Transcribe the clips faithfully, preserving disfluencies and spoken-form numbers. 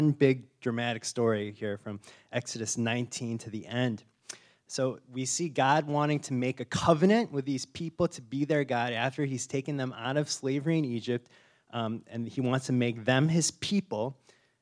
One big dramatic story here from Exodus nineteen to the end. So we see God wanting to make a covenant with these people to be their God after he's taken them out of slavery in Egypt, um, and he wants to make them his people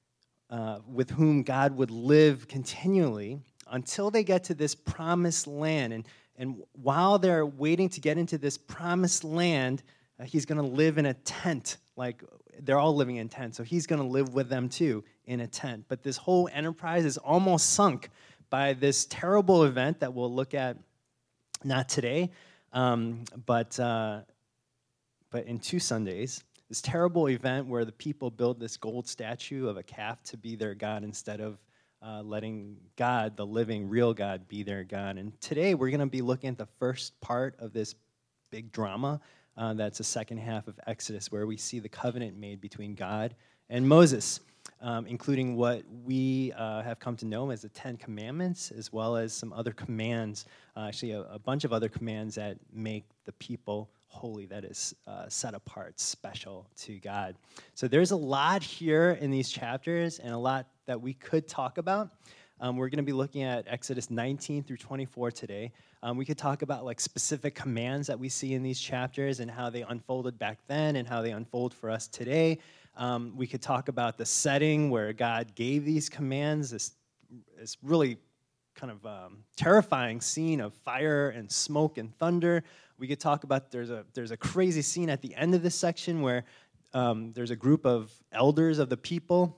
uh, with whom God would live continually until they get to this promised land. And, and while they're waiting to get into this promised land, uh, he's going to live in a tent. Like, they're all living in tents, so he's going to live with them too in a tent. But this whole enterprise is almost sunk by this terrible event that we'll look at not today, um, but uh, but in two Sundays. This terrible event where the people build this gold statue of a calf to be their God instead of uh, letting God, the living, real God, be their God. And today we're going to be looking at the first part of this big drama. Uh, that's the second half of Exodus, where we see the covenant made between God and Moses, um, including what we uh, have come to know as the Ten Commandments, as well as some other commands, uh, actually a, a bunch of other commands that make the people holy, that is uh, set apart, special to God. So there's a lot here in these chapters and a lot that we could talk about. Um, we're going to be looking at Exodus nineteen through twenty-four today. Um, we could talk about like specific commands that we see in these chapters and how they unfolded back then and how they unfold for us today. Um, we could talk about the setting where God gave these commands, this, this really kind of um, terrifying scene of fire and smoke and thunder. We could talk about there's a there's a crazy scene at the end of this section where um, there's a group of elders of the people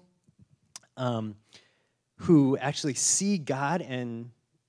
um, who actually see God and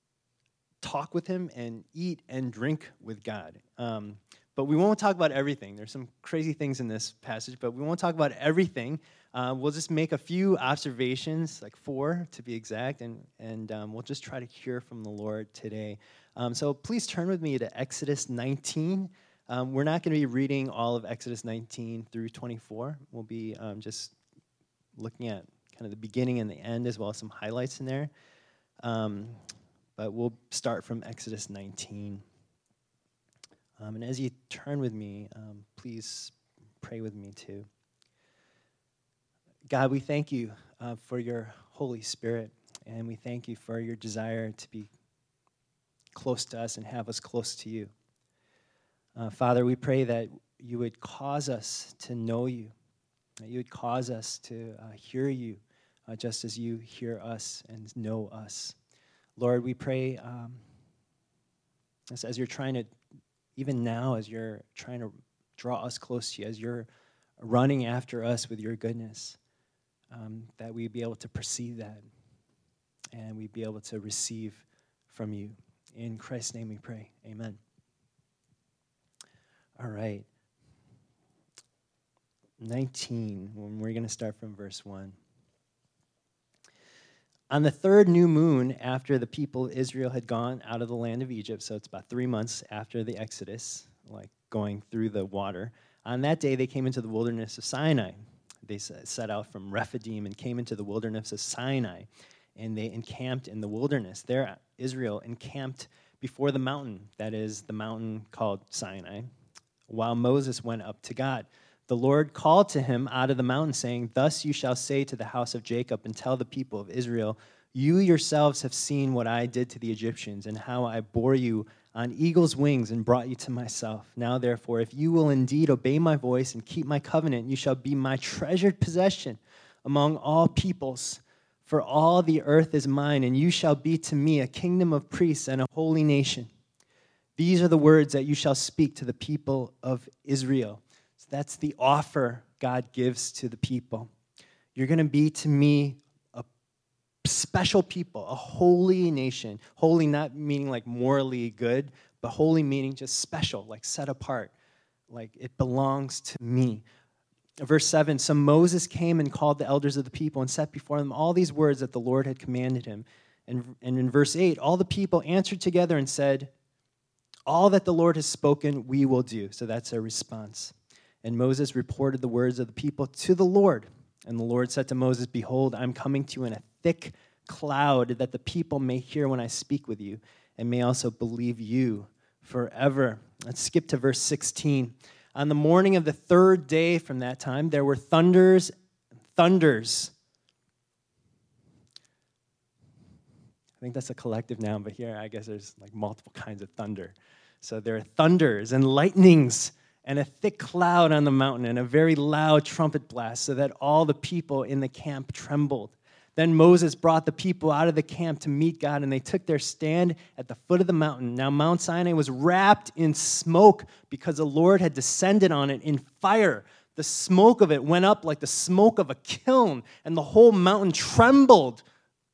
talk with him and eat and drink with God. Um, but we won't talk about everything. There's some crazy things in this passage, but we won't talk about everything. Uh, we'll just make a few observations, like four to be exact, and, and um, we'll just try to hear from the Lord today. Um, so please turn with me to Exodus nineteen. Um, we're not going to be reading all of Exodus nineteen through twenty-four. We'll be um, just looking at kind of the beginning and the end, as well as some highlights in there. Um, but we'll start from Exodus nineteen. Um, and as you turn with me, um, please pray with me too. God, we thank you uh, for your Holy Spirit, and we thank you for your desire to be close to us and have us close to you. Uh, Father, we pray that you would cause us to know you, that you would cause us to uh, hear you uh, just as you hear us and know us. Lord, we pray um, as, as you're trying to, even now, as you're trying to draw us close to you, as you're running after us with your goodness, um, that we'd be able to perceive that and we'd be able to receive from you. In Christ's name we pray. Amen. All right. nineteen, when we're going to start from verse one. On the third new moon after the people of Israel had gone out of the land of Egypt, so it's about three months after the Exodus, like going through the water, on that day they came into the wilderness of Sinai. They set out from Rephidim and came into the wilderness of Sinai, and they encamped in the wilderness. There, Israel encamped before the mountain, that is the mountain called Sinai, while Moses went up to God. The Lord called to him out of the mountain, saying, "Thus you shall say to the house of Jacob and tell the people of Israel, you yourselves have seen what I did to the Egyptians and how I bore you on eagle's wings and brought you to myself. Now, therefore, if you will indeed obey my voice and keep my covenant, you shall be my treasured possession among all peoples. For all the earth is mine, and you shall be to me a kingdom of priests and a holy nation. These are the words that you shall speak to the people of Israel." So that's the offer God gives to the people. You're going to be to me a special people, a holy nation. Holy not meaning like morally good, but holy meaning just special, like set apart, like it belongs to me. Verse seven, so Moses came and called the elders of the people and set before them all these words that the Lord had commanded him. And, and in verse eight, all the people answered together and said, "All that the Lord has spoken, we will do." So that's their response. And Moses reported the words of the people to the Lord. And the Lord said to Moses, "Behold, I'm coming to you in a thick cloud, that the people may hear when I speak with you, and may also believe you forever." Let's skip to verse sixteen. On the morning of the third day from that time, there were thunders, thunders think that's a collective noun, but here I guess there's like multiple kinds of thunder. So there are thunders and lightnings and a thick cloud on the mountain and a very loud trumpet blast so that all the people in the camp trembled. Then Moses brought the people out of the camp to meet God, and they took their stand at the foot of the mountain. Now Mount Sinai was wrapped in smoke because the Lord had descended on it in fire. The smoke of it went up like the smoke of a kiln, and the whole mountain trembled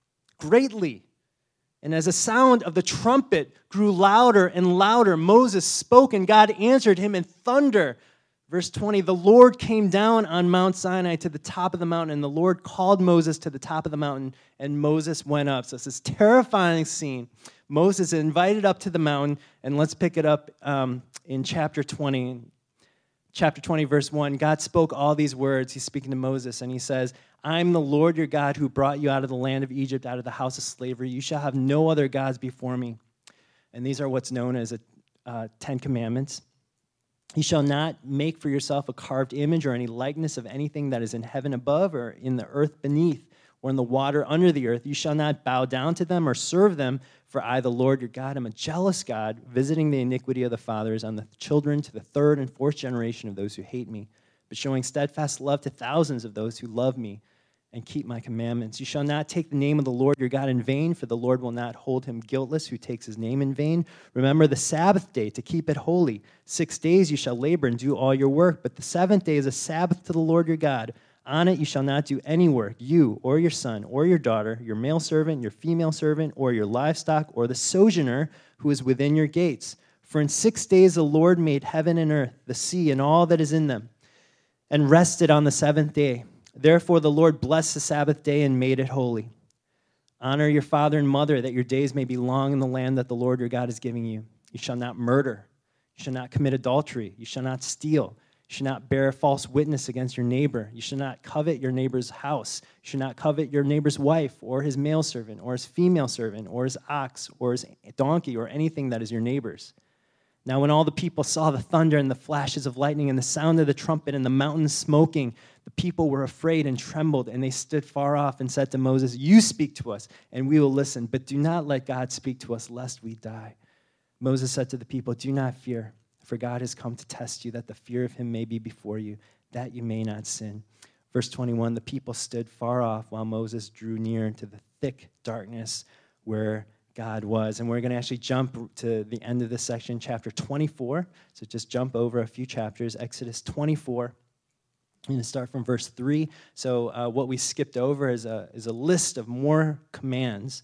greatly. And as the sound of the trumpet grew louder and louder, Moses spoke, and God answered him in thunder. Verse twenty, the Lord came down on Mount Sinai to the top of the mountain, and the Lord called Moses to the top of the mountain, and Moses went up. So it's this terrifying scene. Moses is invited up to the mountain, and let's pick it up um, in chapter twenty. Chapter twenty, verse one, God spoke all these words. He's speaking to Moses, and he says, I'm the Lord your God who brought you out of the land of Egypt, out of the house of slavery. You shall have no other gods before me. And these are what's known as the uh, Ten Commandments. You shall not make for yourself a carved image or any likeness of anything that is in heaven above or in the earth beneath or in the water under the earth. You shall not bow down to them or serve them, for I, the Lord your God, am a jealous God, visiting the iniquity of the fathers on the children to the third and fourth generation of those who hate me, but showing steadfast love to thousands of those who love me and keep my commandments. You shall not take the name of the Lord your God in vain, for the Lord will not hold him guiltless who takes his name in vain. Remember the Sabbath day to keep it holy. Six days you shall labor and do all your work, but the seventh day is a Sabbath to the Lord your God. On it you shall not do any work, you or your son or your daughter, your male servant, your female servant, or your livestock, or the sojourner who is within your gates. For in six days the Lord made heaven and earth, the sea, and all that is in them, and rested on the seventh day. Therefore the Lord blessed the Sabbath day and made it holy. Honor your father and mother, that your days may be long in the land that the Lord your God is giving you. You shall not murder. You shall not commit adultery. You shall not steal. You shall not bear false witness against your neighbor. You shall not covet your neighbor's house. You shall not covet your neighbor's wife, or his male servant, or his female servant, or his ox, or his donkey, or anything that is your neighbor's. Now when all the people saw the thunder and the flashes of lightning and the sound of the trumpet and the mountain smoking, the people were afraid and trembled, and they stood far off and said to Moses, you speak to us, and we will listen, but do not let God speak to us, lest we die. Moses said to the people, do not fear, for God has come to test you, that the fear of him may be before you, that you may not sin. Verse twenty-one, the people stood far off while Moses drew near to the thick darkness where God was. And we're going to actually jump to the end of this section, chapter twenty-four. So just jump over a few chapters, Exodus twenty-four. I'm going to start from verse three. So uh, what we skipped over is a, is a list of more commands.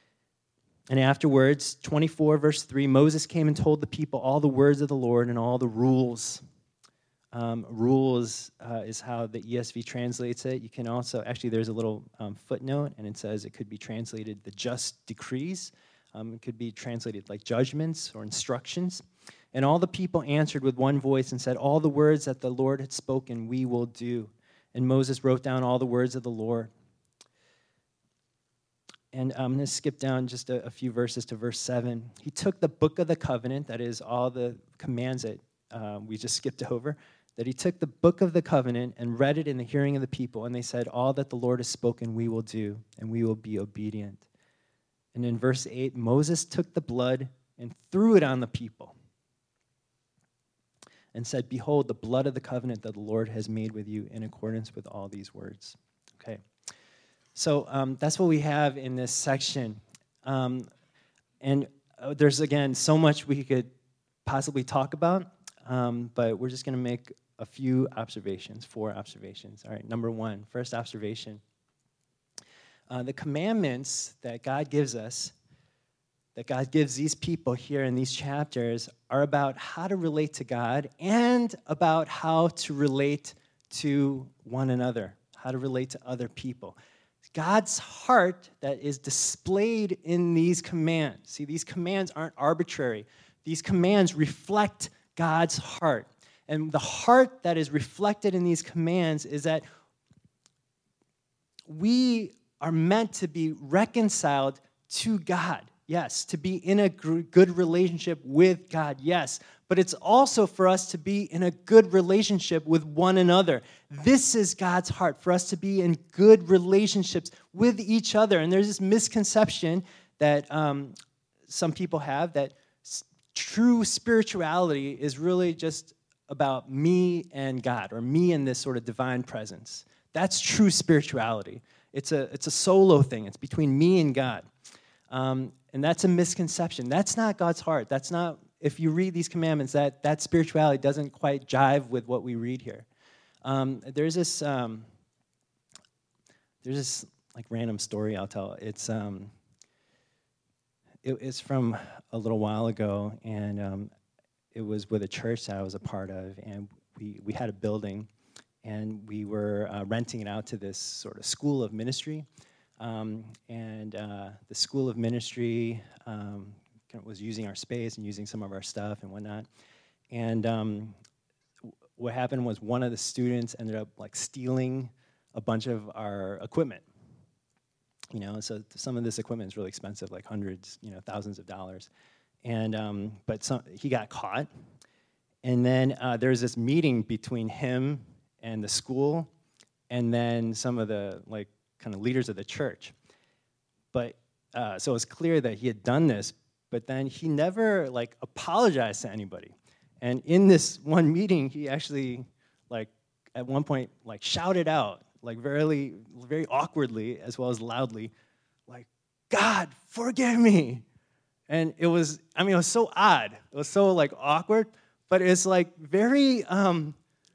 And afterwards, twenty-four, verse three, Moses came and told the people all the words of the Lord and all the rules. Um, rules uh, is how the E S V translates it. You can also, actually there's a little um, footnote, and it says it could be translated the just decrees. Um, it could be translated like judgments or instructions. And all the people answered with one voice and said, all the words that the Lord had spoken, we will do. And Moses wrote down all the words of the Lord. And I'm going to skip down just a, a few verses to verse seven. He took the book of the covenant, that is all the commands that uh, we just skipped over, that he took the book of the covenant and read it in the hearing of the people, and they said, all that the Lord has spoken we will do, and we will be obedient. And in verse eight, Moses took the blood and threw it on the people and said, behold, the blood of the covenant that the Lord has made with you in accordance with all these words. Okay, so um, that's what we have in this section. Um, and uh, there's, again, so much we could possibly talk about, um, but we're just going to make a few observations, four observations. All right, number one, first observation. Uh, the commandments that God gives us, that God gives these people here in these chapters, are about how to relate to God and about how to relate to one another, how to relate to other people. God's heart that is displayed in these commands. See, these commands aren't arbitrary. These commands reflect God's heart. And the heart that is reflected in these commands is that we are meant to be reconciled to God. Yes, to be in a good relationship with God, yes. But it's also for us to be in a good relationship with one another. This is God's heart, for us to be in good relationships with each other. And there's this misconception that um, some people have, that s- true spirituality is really just about me and God, or me and this sort of divine presence. That's true spirituality. It's a, it's a solo thing. It's between me and God. Um, and that's a misconception. That's not God's heart. That's not, if you read these commandments, that, that spirituality doesn't quite jive with what we read here. Um, there's this, um, there's this like random story I'll tell. It's, um, it, it's from a little while ago, and um, it was with a church that I was a part of, and we, we had a building, and we were uh, renting it out to this sort of school of ministry. Um, and uh, the school of ministry um, was using our space and using some of our stuff and whatnot. And um, what happened was one of the students ended up like stealing a bunch of our equipment. You know, so some of this equipment is really expensive, like hundreds, you know, thousands of dollars. And um, but some, he got caught. And then uh, there's this meeting between him and the school, and then some of the like kind of leaders of the church. But uh, so it was clear that he had done this, but then he never like apologized to anybody. And in this one meeting, he actually like at one point like shouted out like very very awkwardly as well as loudly, like, "God, forgive me." And it was, I mean, it was so odd. It was so like awkward, but it's like very um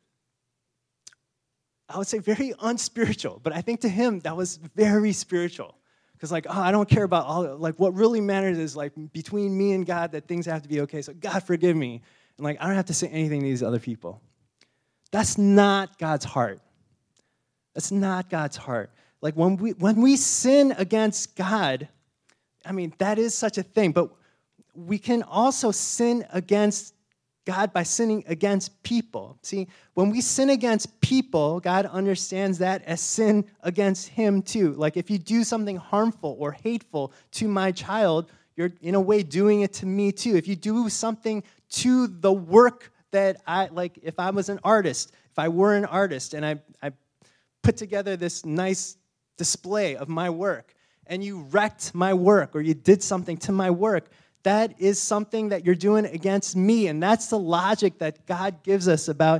I would say very unspiritual, but I think to him that was very spiritual. Because like, oh, I don't care about all, like what really matters is like between me and God that things have to be okay. So God, forgive me. And like, I don't have to say anything to these other people. That's not God's heart. That's not God's heart. Like when we when we sin against God, I mean, that is such a thing, but we can also sin against God by sinning against people. See, when we sin against people, God understands that as sin against him too. Like if you do something harmful or hateful to my child, you're in a way doing it to me too. If you do something to the work that I, like if I was an artist, if I were an artist and I, I put together this nice display of my work and you wrecked my work or you did something to my work, that is something that you're doing against me. And that's the logic that God gives us about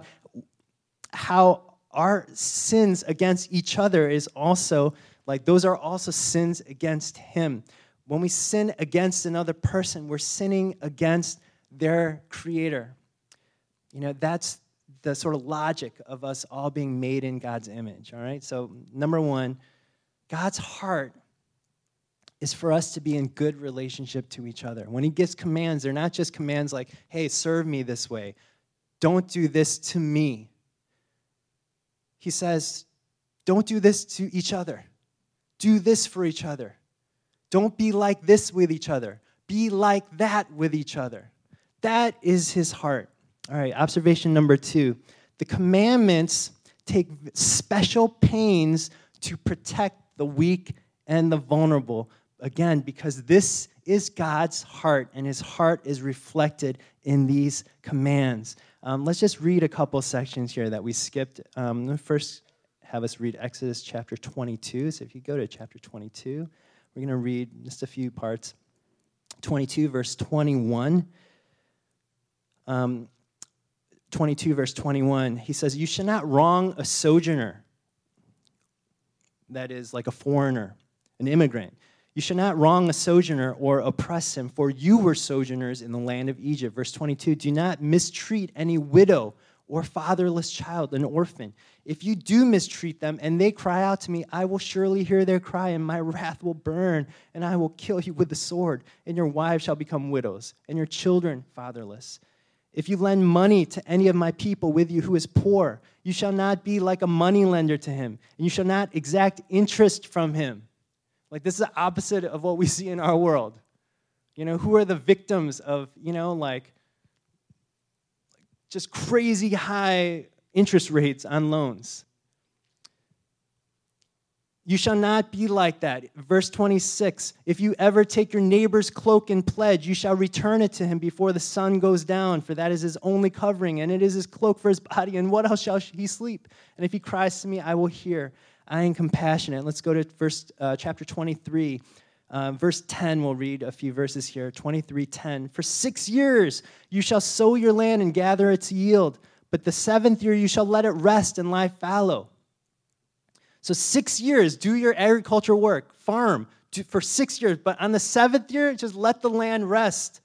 how our sins against each other is also, like those are also sins against him. When we sin against another person, we're sinning against their creator. You know, that's the sort of logic of us all being made in God's image, all right? So number one, God's heart is for us to be in good relationship to each other. When he gives commands, they're not just commands like, hey, serve me this way. Don't do this to me. He says, don't do this to each other. Do this for each other. Don't be like this with each other. Be like that with each other. That is his heart. All right, observation number two. The commandments take special pains to protect the weak and the vulnerable. Again, because this is God's heart, and his heart is reflected in these commands. Um, let's just read a couple sections here that we skipped. Um, let me first have us read Exodus chapter twenty-two. So if you go to chapter twenty-two, we're going to read just a few parts. twenty-two, verse twenty-one. Um, twenty-two, verse twenty-one, he says, "You shall not wrong a sojourner," that is like a foreigner, an immigrant. "You shall not wrong a sojourner or oppress him, for you were sojourners in the land of Egypt." Verse twenty-two, "Do not mistreat any widow or fatherless child, an orphan. If you do mistreat them and they cry out to me, I will surely hear their cry, and my wrath will burn, and I will kill you with the sword, and your wives shall become widows, and your children fatherless. If you lend money to any of my people with you who is poor, you shall not be like a moneylender to him, and you shall not exact interest from him." Like, this is the opposite of what we see in our world. You know, who are the victims of, you know, like, just crazy high interest rates on loans? You shall not be like that. Verse twenty-six, "If you ever take your neighbor's cloak in pledge, you shall return it to him before the sun goes down, for that is his only covering, and it is his cloak for his body, and what else shall he sleep? And if he cries to me, I will hear. I am compassionate." Let's go to verse uh, chapter twenty-three, Uh, verse ten, we'll read a few verses here, twenty-three ten. For six years you shall sow your land and gather its yield, but the seventh year you shall let it rest and lie fallow. So six years, do your agriculture work, farm do, for six years, but on the seventh year, just let the land rest.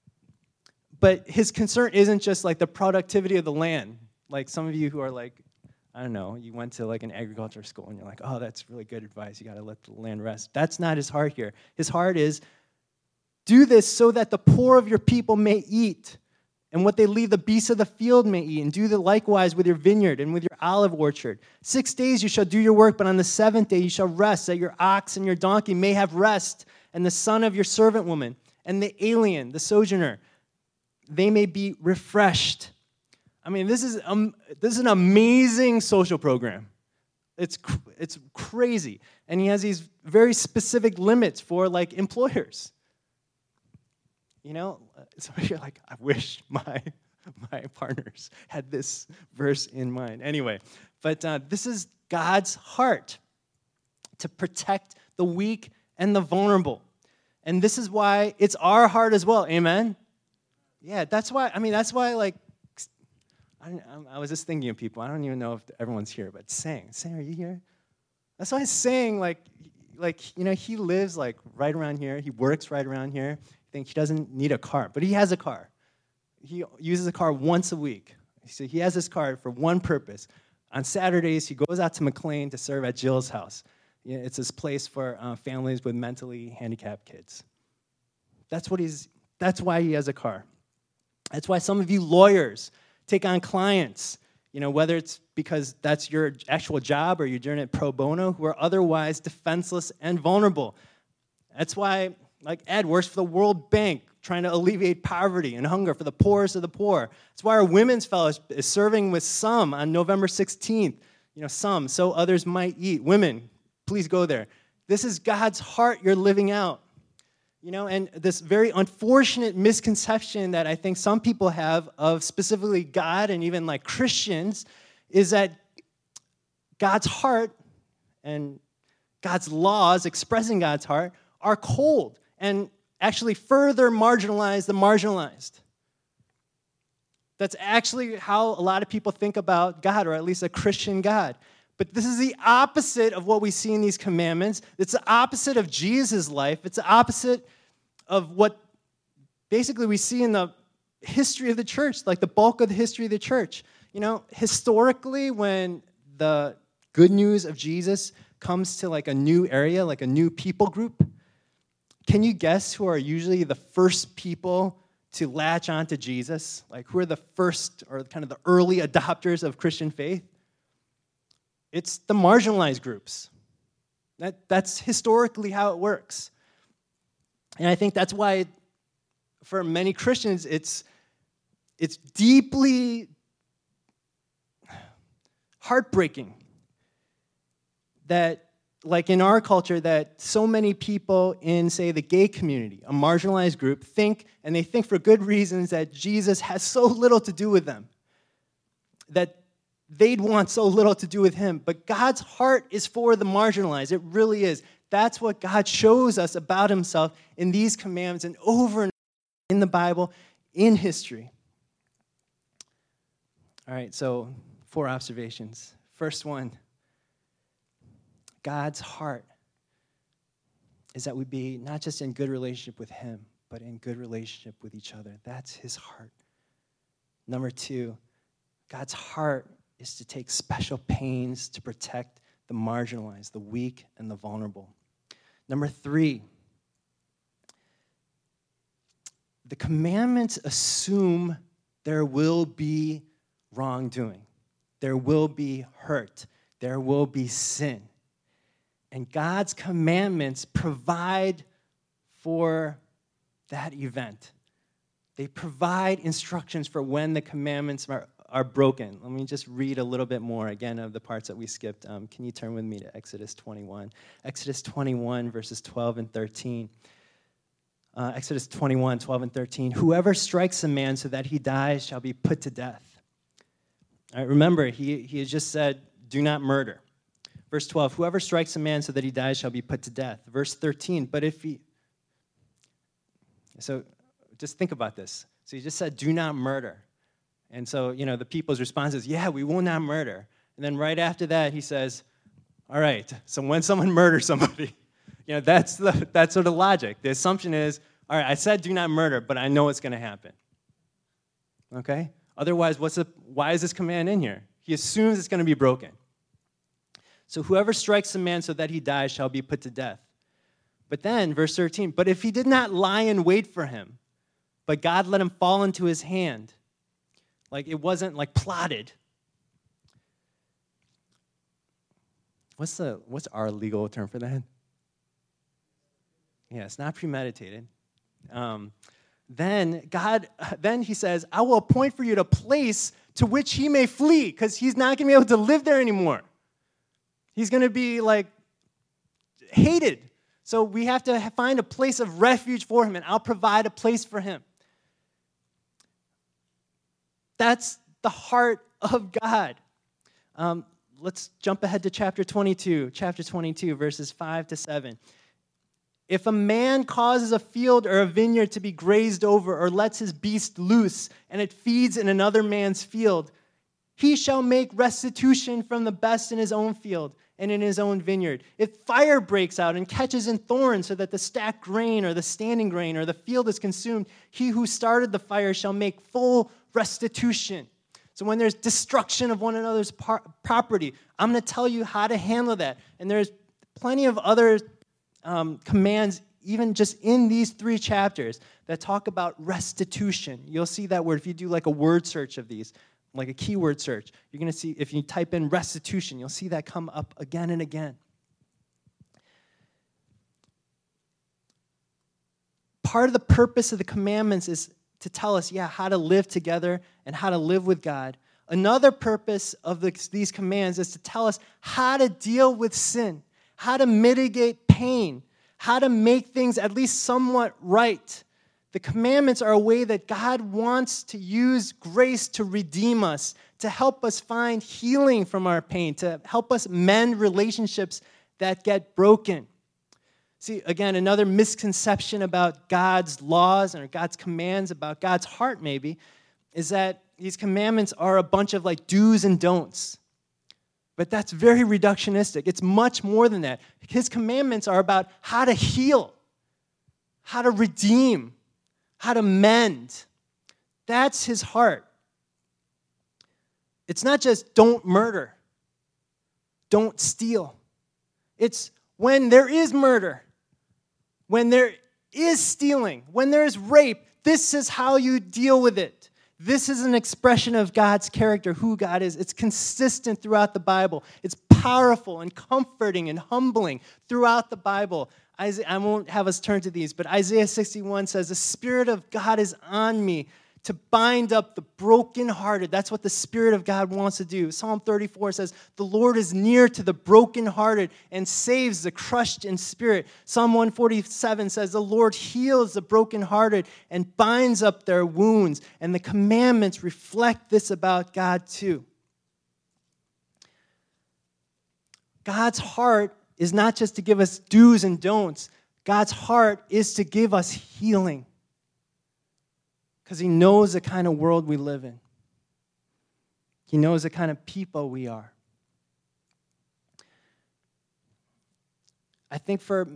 But his concern isn't just like the productivity of the land. Like some of you who are like, I don't know, you went to like an agriculture school and you're like, oh, that's really good advice. You got to let the land rest. That's not his heart here. His heart is, do this so that the poor of your people may eat, and what they leave the beasts of the field may eat, and do the likewise with your vineyard and with your olive orchard. Six days you shall do your work, but on the seventh day you shall rest, that your ox and your donkey may have rest, and the son of your servant woman, and the alien, the sojourner, they may be refreshed. I mean, this is um, this is an amazing social program. It's cr- it's crazy, and he has these very specific limits for like employers. You know, so you're like, I wish my my partners had this verse in mind. Anyway, but uh, this is God's heart to protect the weak and the vulnerable, and this is why it's our heart as well. Amen. Yeah, that's why. I mean, that's why. Like, I, I was just thinking of people. I don't even know if everyone's here, but Sang, Sang, are you here? That's why Sang, like, like you know, he lives like right around here. He works right around here. I think he doesn't need a car, but he has a car. He uses a car once a week. So he has this car for one purpose. On Saturdays, he goes out to McLean to serve at Jill's house. You know, it's this place for uh, families with mentally handicapped kids. That's what he's. That's why he has a car. That's why some of you lawyers take on clients, you know, whether it's because that's your actual job or you're doing it pro bono, who are otherwise defenseless and vulnerable. That's why, like Ed works for the World Bank, trying to alleviate poverty and hunger for the poorest of the poor. That's why our women's fellowship is serving with Some on November sixteenth. You know, Some, so others might eat. Women, please go there. This is God's heart you're living out. You know, and this very unfortunate misconception that I think some people have of specifically God and even like Christians is that God's heart and God's laws expressing God's heart are cold and actually further marginalize the marginalized. That's actually how a lot of people think about God, or at least a Christian God. But this is the opposite of what we see in these commandments. It's the opposite of Jesus' life. It's the opposite of what basically we see in the history of the church, like the bulk of the history of the church. You know, historically, when the good news of Jesus comes to like a new area, like a new people group, can you guess who are usually the first people to latch onto Jesus? Like, who are the first or kind of the early adopters of Christian faith? It's the marginalized groups. That, that's historically how it works. And I think that's why, for many Christians, it's, it's deeply heartbreaking that, like in our culture, that so many people in, say, the gay community, a marginalized group, think, and they think for good reasons, that Jesus has so little to do with them, that they'd want so little to do with him. But God's heart is for the marginalized. It really is. That's what God shows us about himself in these commandments and over and over in the Bible, in history. All right, so four observations. First one, God's heart is that we be not just in good relationship with him, but in good relationship with each other. That's his heart. Number two, God's heart is to take special pains to protect the marginalized, the weak, and the vulnerable. Number three, the commandments assume there will be wrongdoing. There will be hurt. There will be sin. And God's commandments provide for that event. They provide instructions for when the commandments are are broken. Let me just read a little bit more, again, of the parts that we skipped. Um, can you turn with me to Exodus twenty-one? Exodus twenty-one, verses twelve and thirteen. Uh, Exodus twenty-one, twelve and thirteen. Whoever strikes a man so that he dies shall be put to death. All right, remember, he, he has just said, do not murder. Verse twelve, whoever strikes a man so that he dies shall be put to death. Verse thirteen, but if he... So just think about this. So he just said, do not murder. And so, you know, the people's response is, yeah, we will not murder. And then right after that, he says, all right, so when someone murders somebody, you know, that's the that's sort of logic. The assumption is, all right, I said do not murder, but I know it's going to happen. Okay? Otherwise, what's the, why is this command in here? He assumes it's going to be broken. So whoever strikes a man so that he dies shall be put to death. But then, verse thirteen, but if he did not lie in wait for him, but God let him fall into his hand, like it wasn't like plotted. What's the what's our legal term for that? Yeah, it's not premeditated. Um, then God, then he says, I will appoint for you a place to which he may flee, because he's not going to be able to live there anymore. He's going to be like hated. So we have to find a place of refuge for him, and I'll provide a place for him. That's the heart of God. Um, let's jump ahead to chapter twenty-two. Chapter twenty-two, verses five to seven. If a man causes a field or a vineyard to be grazed over, or lets his beast loose, and it feeds in another man's field, he shall make restitution from the best in his own field and in his own vineyard. If fire breaks out and catches in thorns, so that the stacked grain or the standing grain or the field is consumed, he who started the fire shall make full restitution. So when there's destruction of one another's par- property, I'm going to tell you how to handle that. And there's plenty of other um, commands, even just in these three chapters, that talk about restitution. You'll see that word if you do like a word search of these, like a keyword search. You're going to see, if you type in restitution, you'll see that come up again and again. Part of the purpose of the commandments is to tell us, yeah, how to live together and how to live with God. Another purpose of the, these commands is to tell us how to deal with sin, how to mitigate pain, how to make things at least somewhat right. The commandments are a way that God wants to use grace to redeem us, to help us find healing from our pain, to help us mend relationships that get broken. See, again, another misconception about God's laws and God's commands, about God's heart maybe, is that these commandments are a bunch of like do's and don'ts. But that's very reductionistic. It's much more than that. His commandments are about how to heal, how to redeem, how to mend. That's his heart. It's not just don't murder, don't steal. It's when there is murder, when there is stealing, when there is rape, this is how you deal with it. This is an expression of God's character, who God is. It's consistent throughout the Bible. It's powerful and comforting and humbling throughout the Bible. I won't have us turn to these, but Isaiah sixty-one says, the Spirit of God is on me to bind up the brokenhearted. That's what the Spirit of God wants to do. Psalm thirty-four says, the Lord is near to the brokenhearted and saves the crushed in spirit. Psalm one forty-seven says, the Lord heals the brokenhearted and binds up their wounds. And the commandments reflect this about God too. God's heart is not just to give us do's and don'ts. God's heart is to give us healing, because he knows the kind of world we live in. He knows the kind of people we are. I think for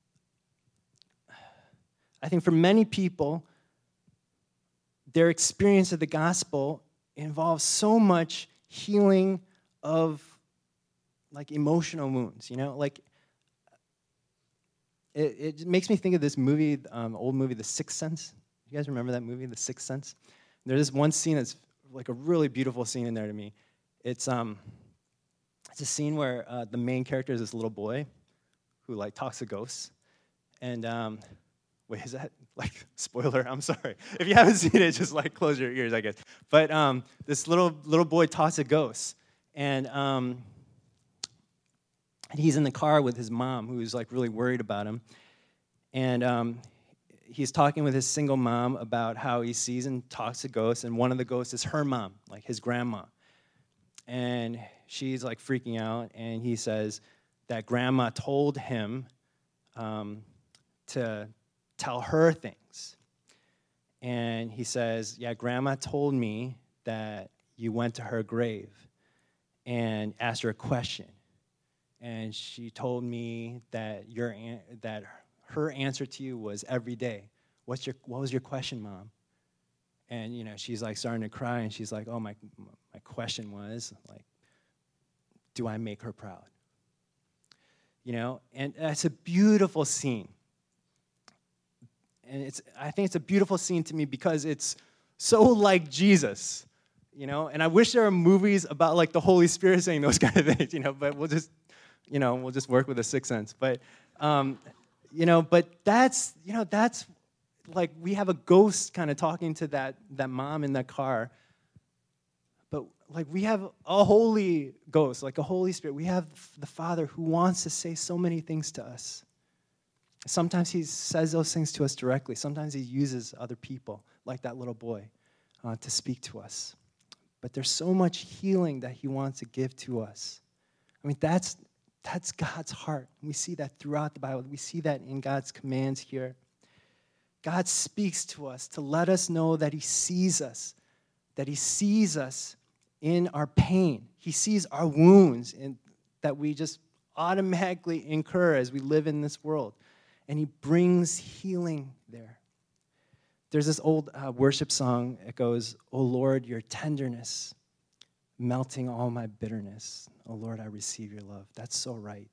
I think for many people, their experience of the gospel involves so much healing of like emotional wounds, you know? Like, it, it makes me think of this movie, um, old movie, The Sixth Sense. You guys remember that movie, The Sixth Sense? There's this one scene that's like a really beautiful scene in there to me. It's um, it's a scene where uh, the main character is this little boy who like talks to ghosts. And um, wait, is that like spoiler? I'm sorry. If you haven't seen it, just like close your ears, I guess. But um, this little little boy talks to ghosts, and um, and he's in the car with his mom, who's like really worried about him, and um, he's talking with his single mom about how he sees and talks to ghosts, and one of the ghosts is her mom, like his grandma. And she's like freaking out, and he says that grandma told him um, to tell her things. And he says, yeah, grandma told me that you went to her grave and asked her a question. And she told me that your an- that her answer to you was every day. What's your what was your question, Mom? And you know, she's like starting to cry, and she's like, "Oh, my my question was like, do I make her proud?" You know, and that's a beautiful scene. And it's I think it's a beautiful scene to me because it's so like Jesus, you know. And I wish there were movies about like the Holy Spirit saying those kind of things, you know. But we'll just, you know, we'll just work with the sixth sense. But, um, you know, but that's you know that's like we have a ghost kind of talking to that that mom in that car. But like we have a Holy Ghost, like a Holy Spirit. We have the Father who wants to say so many things to us. Sometimes he says those things to us directly. Sometimes he uses other people, like that little boy, uh, to speak to us. But there's so much healing that he wants to give to us. I mean, that's that's God's heart. We see that throughout the Bible. We see that in God's commands here. God speaks to us to let us know that he sees us, that he sees us in our pain. He sees our wounds in, that we just automatically incur as we live in this world. And he brings healing there. There's this old uh, worship song. It goes, "O Lord, your tenderness, melting all my bitterness. O Lord, I receive your love." That's so right.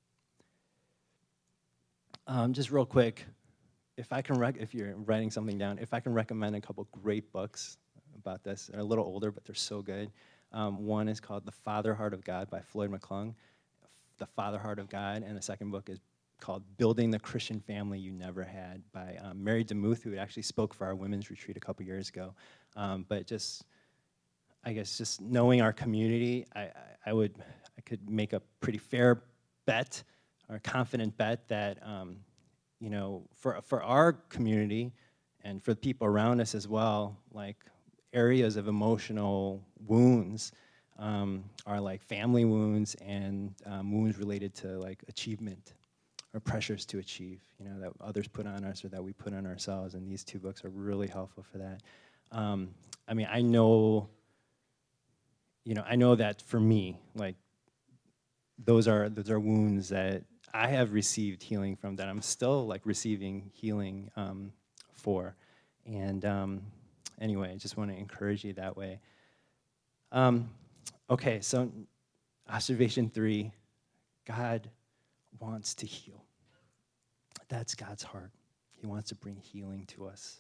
Um, just real quick, if I can, rec- if you're writing something down, if I can recommend a couple great books about this. They're a little older, but they're so good. Um, one is called The Father Heart of God by Floyd McClung. The Father Heart of God, and the second book is called Building the Christian Family You Never Had by um, Mary DeMuth, who actually spoke for our women's retreat a couple years ago. Um, but just, I guess, just knowing our community, I, I, I would, I could make a pretty fair bet, or a confident bet that, um, you know, for for our community and for the people around us as well, like areas of emotional wounds um, are like family wounds and um, wounds related to like achievement or pressures to achieve, you know, that others put on us or that we put on ourselves. And these two books are really helpful for that. Um, I mean, I know, you know, I know that for me, like, those are those are wounds that I have received healing from, that I'm still like receiving healing um, for. And um, anyway, I just want to encourage you that way. Um, okay, so observation three, God wants to heal. That's God's heart. He wants to bring healing to us.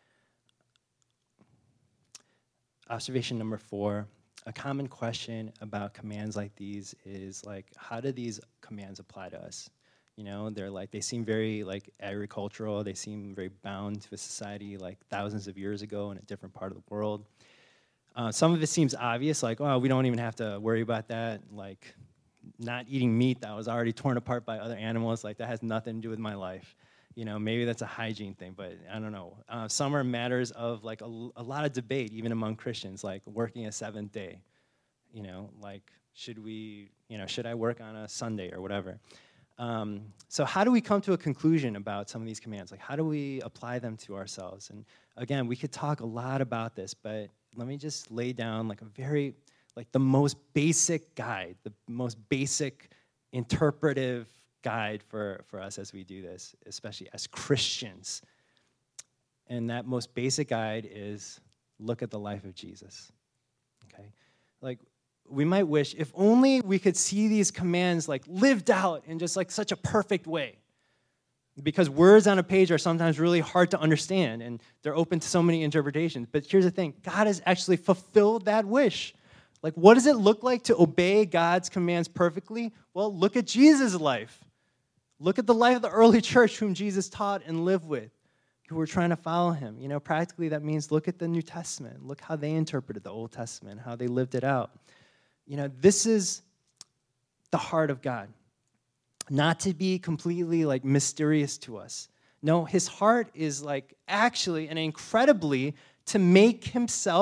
Observation number four, a common question about commands like these is like, how do these commands apply to us? You know, they're like, they seem very like agricultural. They seem very bound to a society like thousands of years ago in a different part of the world. Uh, some of it seems obvious, like, oh, we don't even have to worry about that. Like, not eating meat that was already torn apart by other animals, like that has nothing to do with my life. You know, maybe that's a hygiene thing, but I don't know. Uh, some are matters of like a, a lot of debate, even among Christians, like working a seventh day. You know, like should we, you know, should I work on a Sunday or whatever? Um, so how do we come to a conclusion about some of these commands? Like, how do we apply them to ourselves? And again, we could talk a lot about this, but let me just lay down like a very, like the most basic guide, the most basic interpretive guide for, for us as we do this, especially as Christians. And that most basic guide is look at the life of Jesus, okay? Like, we might wish, if only we could see these commands like lived out in just like such a perfect way. Because words on a page are sometimes really hard to understand, and they're open to so many interpretations. But here's the thing, God has actually fulfilled that wish. Like, what does it look like to obey God's commands perfectly? Well, look at Jesus' life. Look at the life of the early church whom Jesus taught and lived with, who were trying to follow him. You know, practically that means look at the New Testament. Look how they interpreted the Old Testament, how they lived it out. You know, this is the heart of God. Not to be completely, like, mysterious to us. No, his heart is, like, actually and incredibly to make himself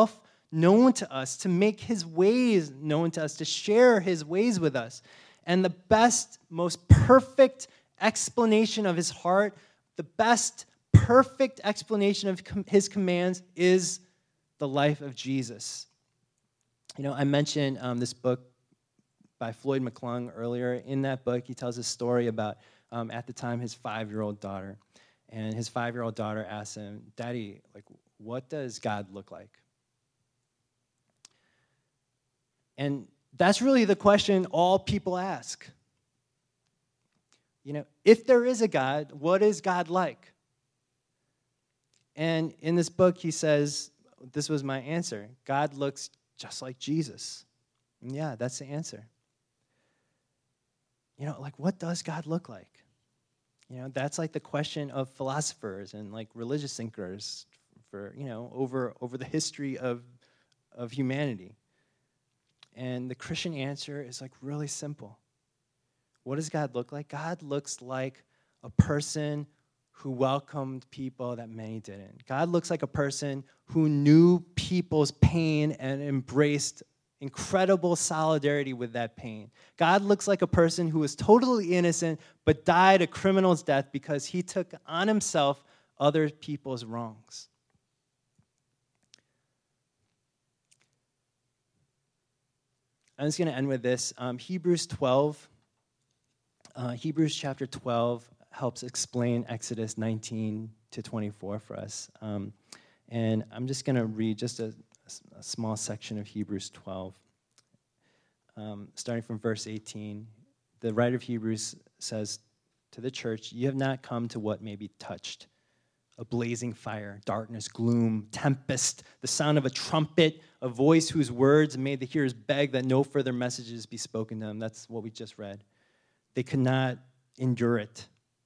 known to us, to make his ways known to us, to share his ways with us. And the best, most perfect explanation of his heart, the best perfect explanation of his commands is the life of Jesus. You know, I mentioned um, this book by Floyd McClung earlier. In that book, he tells a story about, um, at the time, his five-year-old daughter. And his five-year-old daughter asks him, Daddy, like, what does God look like? And that's really the question all people ask. You know, if there is a God, what is God like? And in this book, he says, this was my answer. God looks just like Jesus. And yeah, that's the answer. You know, like, what does God look like? You know, that's like the question of philosophers and like religious thinkers for, you know, over, over the history of, of humanity. And the Christian answer is like really simple. What does God look like? God looks like a person who welcomed people that many didn't. God looks like a person who knew people's pain and embraced incredible solidarity with that pain. God looks like a person who was totally innocent but died a criminal's death because he took on himself other people's wrongs. I'm just going to end with this. Um, Hebrews twelve, uh, Hebrews chapter twelve helps explain Exodus nineteen to twenty-four for us. Um, and I'm just going to read just a, a small section of Hebrews twelve. Um, starting from verse eighteen, the writer of Hebrews says to the church, you have not come to what may be touched, a blazing fire, darkness, gloom, tempest, the sound of a trumpet, a voice whose words made the hearers beg that no further messages be spoken to them. That's what we just read. They could not endure it.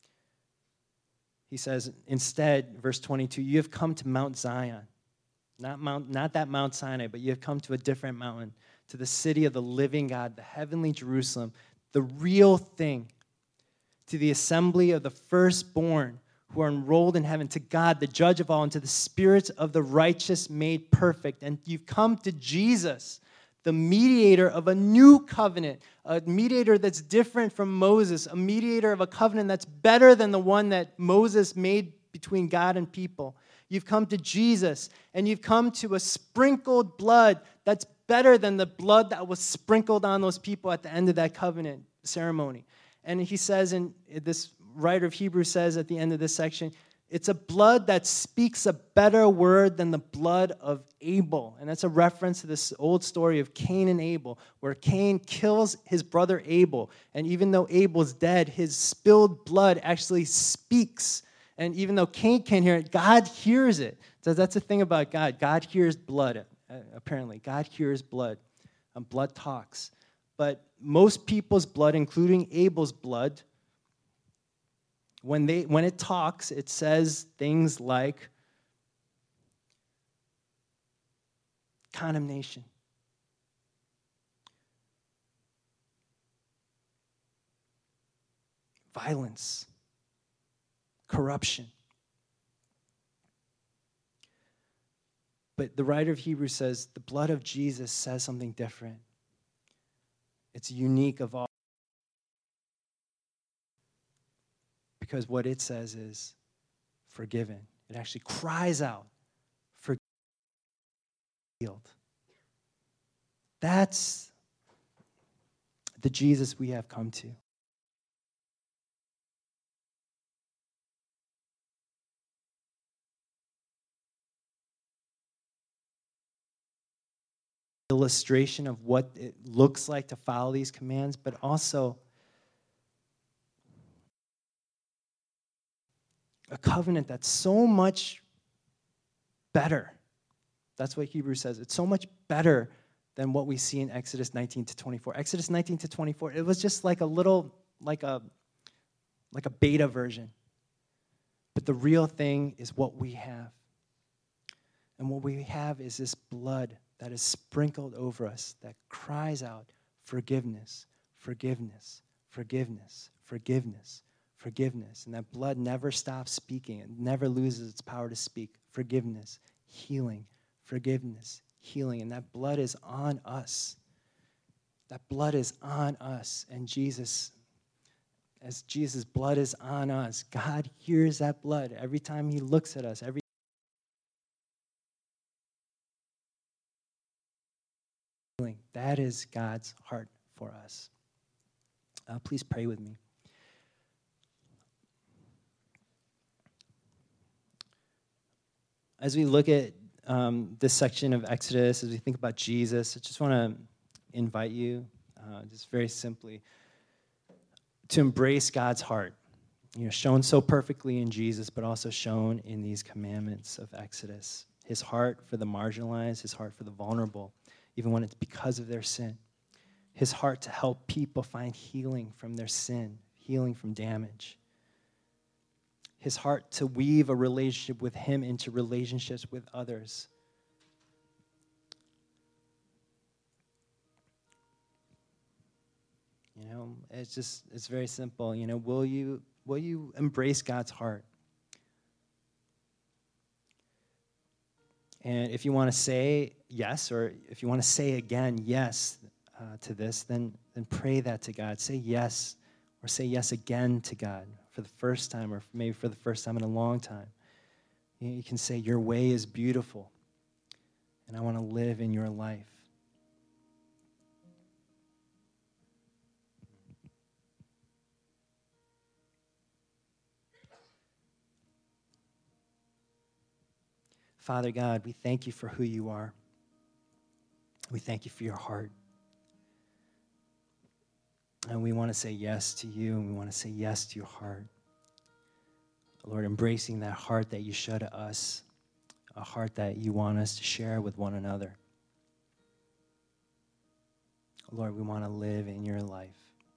He says, instead, verse twenty-two, you have come to Mount Zion, not Mount, not that Mount Sinai, but you have come to a different mountain, to the city of the living God, the heavenly Jerusalem, the real thing, to the assembly of the firstborn who are enrolled in heaven, to God, the judge of all, and to the spirits of the righteous made perfect. And you've come to Jesus, the mediator of a new covenant, a mediator that's different from Moses, a mediator of a covenant that's better than the one that Moses made between God and people. You've come to Jesus, and you've come to a sprinkled blood that's better than the blood that was sprinkled on those people at the end of that covenant ceremony. And he says, and this writer of Hebrews says at the end of this section, it's a blood that speaks a better word than the blood of Abel. And that's a reference to this old story of Cain and Abel, where Cain kills his brother Abel. And even though Abel's dead, his spilled blood actually speaks. And even though Cain can't hear it, God hears it. So that's the thing about God. God hears blood, apparently. God hears blood. Um, blood talks. But most people's blood, including Abel's blood, When, they, when it talks, it says things like condemnation, violence, corruption. But the writer of Hebrews says the blood of Jesus says something different. It's unique of all. Because what it says is forgiven. It actually cries out, forgiven. That's the Jesus we have come to. Illustration of what it looks like to follow these commands, but also a covenant that's so much better. That's what Hebrews says. It's so much better than what we see in Exodus nineteen to twenty-four. Exodus nineteen to twenty-four, it was just like a little, like a, like a beta version. But the real thing is what we have. And what we have is this blood that is sprinkled over us that cries out, forgiveness, forgiveness, forgiveness, forgiveness, forgiveness. And that blood never stops speaking. It never loses its power to speak. Forgiveness, healing, forgiveness, healing, and that blood is on us. That blood is on us, and Jesus, as Jesus' blood is on us, God hears that blood every time he looks at us, every healing. That is God's heart for us. Uh, please pray with me. As we look at um, this section of Exodus, as we think about Jesus, I just want to invite you, uh, just very simply, to embrace God's heart. You know, shown so perfectly in Jesus, but also shown in these commandments of Exodus. His heart for the marginalized, his heart for the vulnerable, even when it's because of their sin. His heart to help people find healing from their sin, healing from damage. His heart to weave a relationship with him into relationships with others. You know, it's just, it's very simple. You know, will you, will you embrace God's heart? And if you want to say yes, or if you want to say again yes uh, to this, then, then pray that to God. Say yes, or say yes again to God for the first time, or maybe for the first time in a long time. You know, you can say, your way is beautiful, and I want to live in your life. Father God, we thank you for who you are. We thank you for your heart. And we want to say yes to you, and we want to say yes to your heart. Lord, embracing that heart that you show to us, a heart that you want us to share with one another. Lord, we want to live in your life.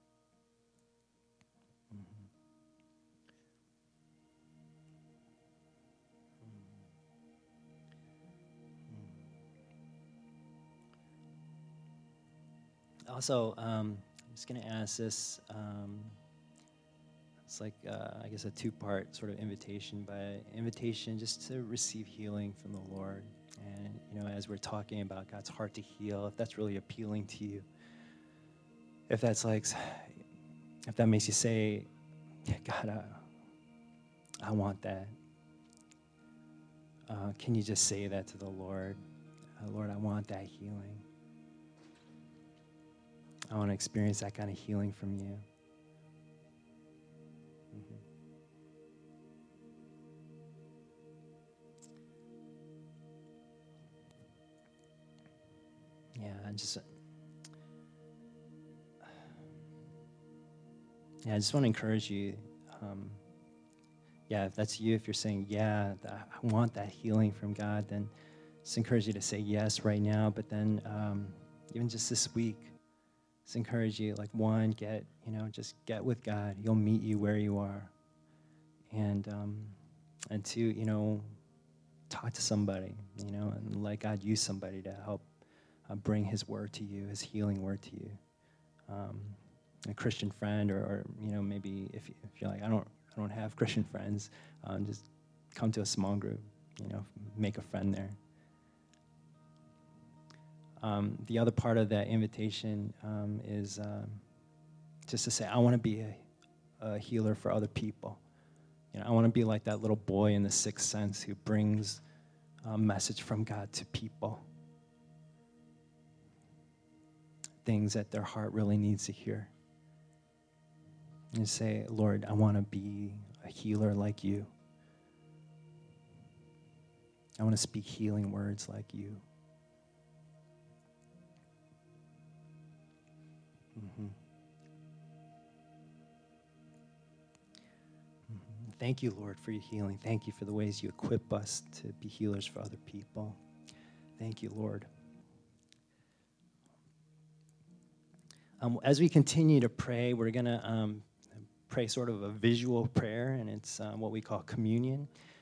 Also, um, I'm just going to ask this. Um, it's like, uh, I guess, a two-part sort of invitation, but invitation just to receive healing from the Lord. And, you know, as we're talking about God's heart to heal, if that's really appealing to you, if that's like, if that makes you say, yeah, God, I, I want that. Uh, can you just say that to the Lord? Uh, Lord, I want that healing. I want to experience that kind of healing from you. Mm-hmm. Yeah, I just, yeah, I just want to encourage you. Um, yeah, if that's you, if you're saying, yeah, I want that healing from God, then just encourage you to say yes right now. But then um, even just this week, just encourage you, like, one, get, you know, just get with God. He'll meet you where you are. And, um, and two, you know, talk to somebody, you know, and let God use somebody to help uh, bring his word to you, his healing word to you. Um, a Christian friend, or, or you know, maybe if, if you're like, I don't, I don't have Christian friends, um, just come to a small group, you know, make a friend there. Um, the other part of that invitation um, is um, just to say, I want to be a, a healer for other people. You know, I want to be like that little boy in The Sixth Sense who brings a message from God to people. Things that their heart really needs to hear. And say, Lord, I want to be a healer like you. I want to speak healing words like you. Mm-hmm. Mm-hmm. Thank you, Lord, for your healing. Thank you for the ways you equip us to be healers for other people. Thank you, Lord. Um, as we continue to pray, we're going to um, pray sort of a visual prayer, and it's um, what we call communion.